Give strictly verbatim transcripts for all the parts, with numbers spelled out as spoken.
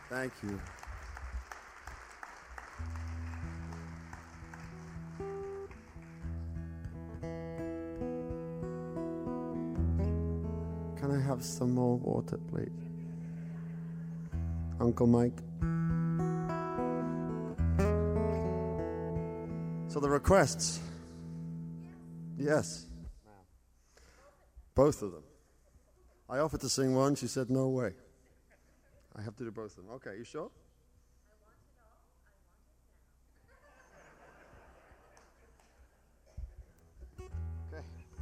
Thank you. Can I have some more water, please? Uncle Mike. So the requests. Yes. Both of them. I offered to sing one. She said, no way. I have to do both of them. Okay, you sure? Okay.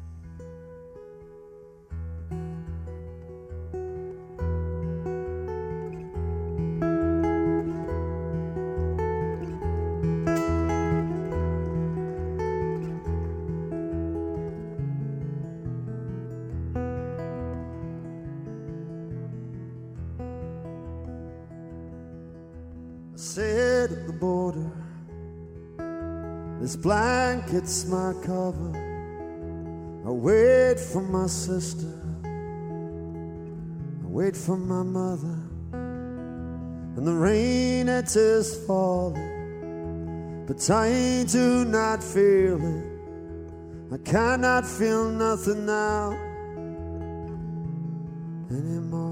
I sit at the border. This blanket's my cover. I wait for my sister. I wait for my mother. And the rain, it is falling, but I do not feel it. I cannot feel nothing now anymore.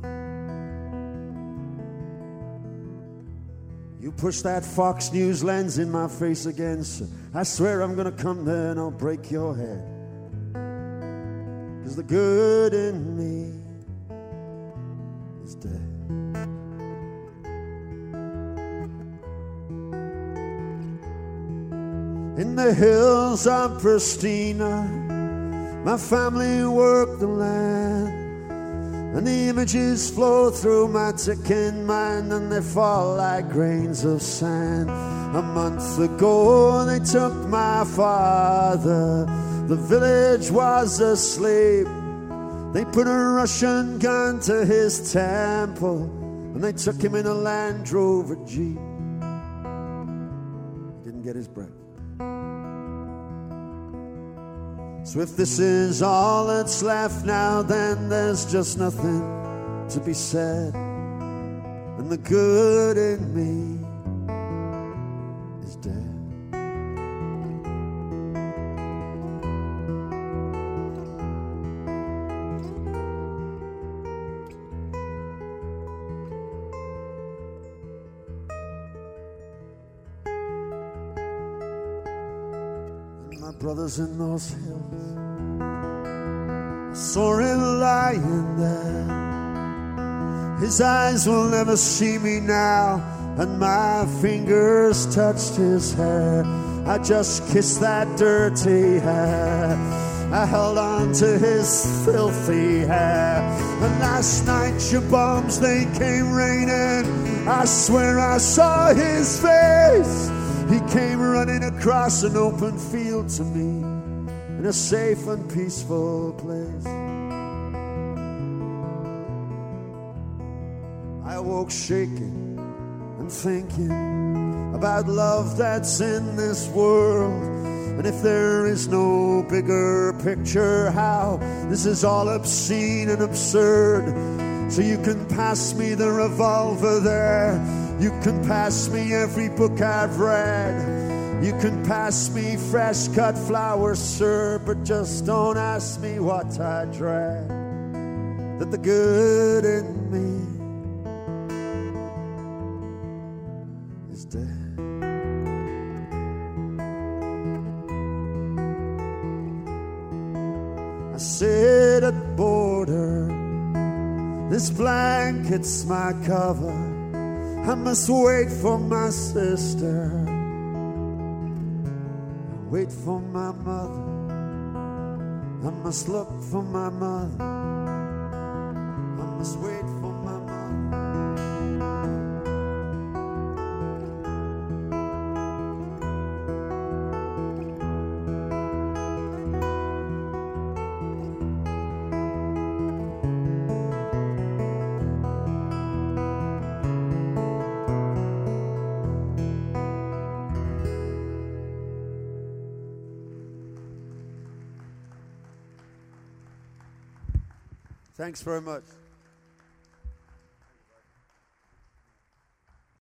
You push that Fox News lens in my face again, so I swear I'm gonna come there and I'll break your head. 'Cause the good in me is dead. In the hills of Pristina, my family worked the land. And the images flow through my ticking mind, and they fall like grains of sand. A month ago they took my father. The village was asleep. They put a Russian gun to his temple, and they took him in a Land Rover Jeep. Didn't get his breath. So if this is all that's left now, then there's just nothing to be said. And the good in me is dead. And my brother's in those hills. I saw him lying there. His eyes will never see me now, and my fingers touched his hair. I just kissed that dirty hair. I held on to his filthy hair. And last night your bombs, they came raining. I swear I saw his face. He came running across an open field to me, in a safe and peaceful place. I woke shaking and thinking about love that's in this world. And if there is no bigger picture, how this is all obscene and absurd. So you can pass me the revolver there. You can pass me every book I've read. You can pass me fresh cut flowers, sir, but just don't ask me what I dread. That the good in me is dead. I sit at the border. This blanket's my cover. I must wait for my sister. Wait for my mother. I must look for my mother. I must wait for my mother. Thanks very much.